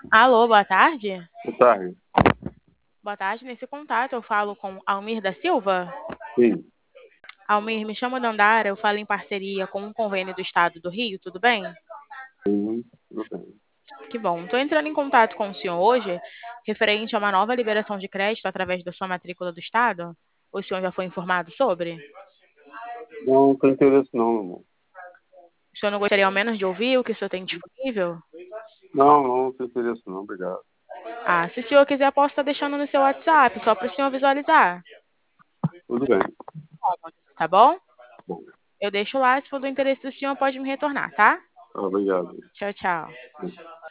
Alô, boa tarde. Boa tarde. Boa tarde. Nesse contato eu falo com Almir da Silva. Sim, Almir, me chamo Dandara, eu falo em parceria com um convênio do Estado do Rio, tudo bem? sim, tudo bem. Que bom. Estou entrando em contato com o senhor hoje, referente a uma nova liberação de crédito através da sua matrícula do Estado. O senhor já foi informado sobre? Não tem interesse não, irmão. O senhor não gostaria ao menos de ouvir o que o senhor tem disponível? Não tem interesse não, obrigado. Ah, se o senhor quiser, posso estar deixando no seu WhatsApp, só para o senhor visualizar. Tudo bem. Tá bom? Bom, Eu deixo lá, se for do interesse do senhor, pode me retornar, tá? obrigado. Tchau, tchau.